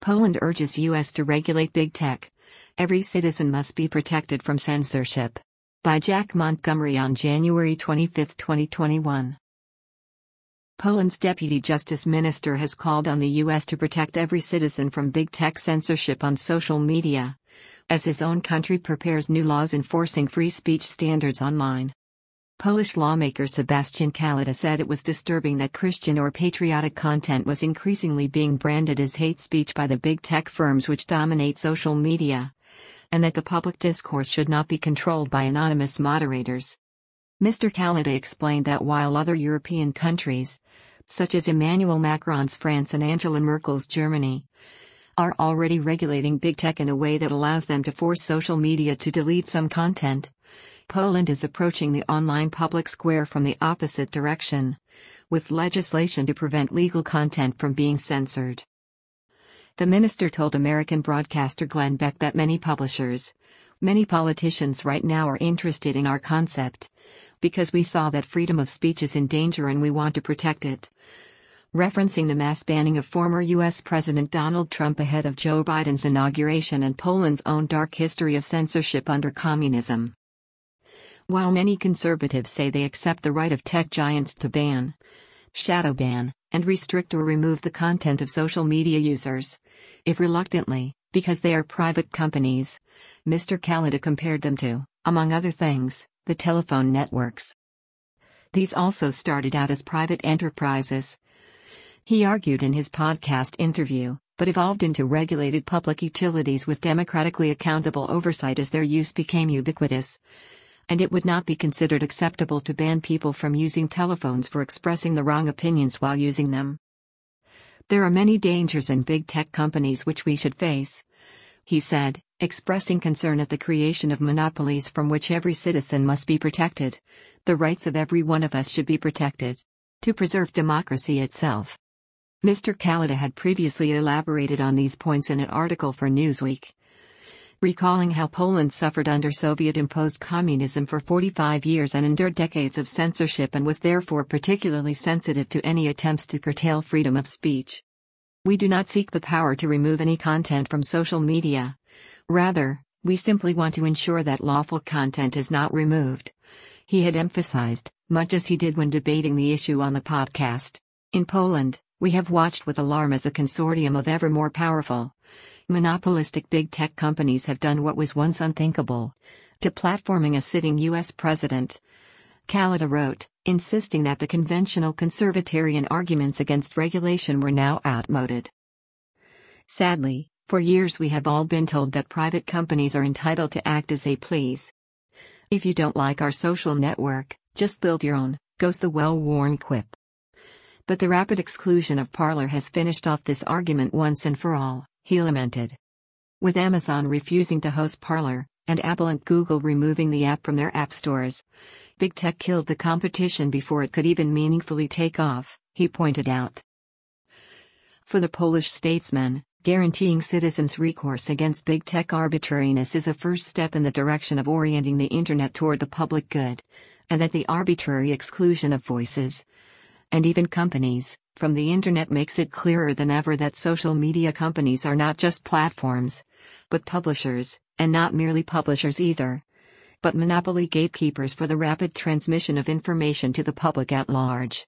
Poland urges U.S. to regulate big tech. Every citizen must be protected from censorship. By Jack Montgomery on January 25, 2021. Poland's Deputy Justice Minister has called on the U.S. to protect every citizen from big tech censorship on social media, as his own country prepares new laws enforcing free speech standards online. Polish lawmaker Sebastian Kaleta said it was disturbing that Christian or patriotic content was increasingly being branded as hate speech by the big tech firms which dominate social media, and that the public discourse should not be controlled by anonymous moderators. Mr. Kaleta explained that while other European countries, such as Emmanuel Macron's France and Angela Merkel's Germany, are already regulating big tech in a way that allows them to force social media to delete some content, Poland is approaching the online public square from the opposite direction, with legislation to prevent legal content from being censored. The minister told American broadcaster Glenn Beck that many publishers, many politicians right now are interested in our concept, because we saw that freedom of speech is in danger and we want to protect it. Referencing the mass banning of former U.S. President Donald Trump ahead of Joe Biden's inauguration and Poland's own dark history of censorship under communism. While many conservatives say they accept the right of tech giants to ban, shadow ban, and restrict or remove the content of social media users, if reluctantly, because they are private companies, Mr. Kaleta compared them to, among other things, the telephone networks. These also started out as private enterprises, he argued in his podcast interview, but evolved into regulated public utilities with democratically accountable oversight as their use became ubiquitous, and it would not be considered acceptable to ban people from using telephones for expressing the wrong opinions while using them. There are many dangers in big tech companies which we should face, he said, expressing concern at the creation of monopolies from which every citizen must be protected. The rights of every one of us should be protected, to preserve democracy itself. Mr. Kaleta had previously elaborated on these points in an article for Newsweek, recalling how Poland suffered under Soviet-imposed communism for 45 years and endured decades of censorship and was therefore particularly sensitive to any attempts to curtail freedom of speech. We do not seek the power to remove any content from social media. Rather, we simply want to ensure that lawful content is not removed, he had emphasized, much as he did when debating the issue on the podcast. In Poland, we have watched with alarm as a consortium of ever more powerful, monopolistic big tech companies have done what was once unthinkable, deplatforming a sitting U.S. president. Kaleta wrote, insisting that the conventional conservatarian arguments against regulation were now outmoded. Sadly, for years we have all been told that private companies are entitled to act as they please. If you don't like our social network, just build your own, goes the well-worn quip. But the rapid exclusion of Parler has finished off this argument once and for all, he lamented. With Amazon refusing to host Parler, and Apple and Google removing the app from their app stores, big tech killed the competition before it could even meaningfully take off, he pointed out. For the Polish statesman, guaranteeing citizens recourse against big tech arbitrariness is a first step in the direction of orienting the internet toward the public good, and that the arbitrary exclusion of voices, and even companies, from the internet makes it clearer than ever that social media companies are not just platforms, but publishers, and not merely publishers either, but monopoly gatekeepers for the rapid transmission of information to the public at large.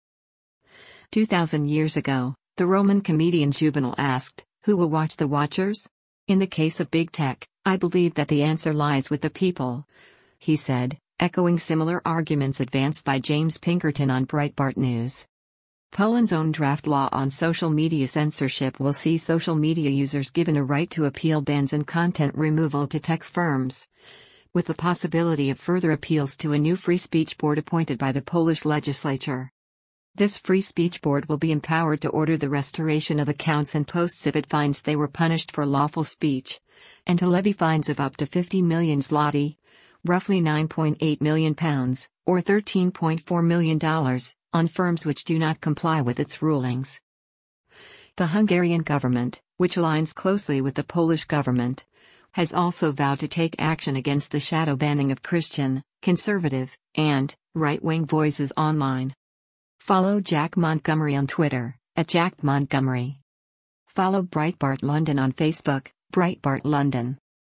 2,000 years ago, the Roman comedian Juvenal asked, who will watch the watchers? In the case of big tech, I believe that the answer lies with the people, he said, echoing similar arguments advanced by James Pinkerton on Breitbart News. Poland's own draft law on social media censorship will see social media users given a right to appeal bans and content removal to tech firms, with the possibility of further appeals to a new free speech board appointed by the Polish legislature. This free speech board will be empowered to order the restoration of accounts and posts if it finds they were punished for lawful speech, and to levy fines of up to 50 million zloty, roughly £9.8 million, or $13.4 million, on firms which do not comply with its rulings. The Hungarian government, which aligns closely with the Polish government, has also vowed to take action against the shadow banning of Christian, conservative, and right-wing voices online. Follow Jack Montgomery on Twitter, @JackMontgomery. Follow Breitbart London on Facebook, Breitbart London.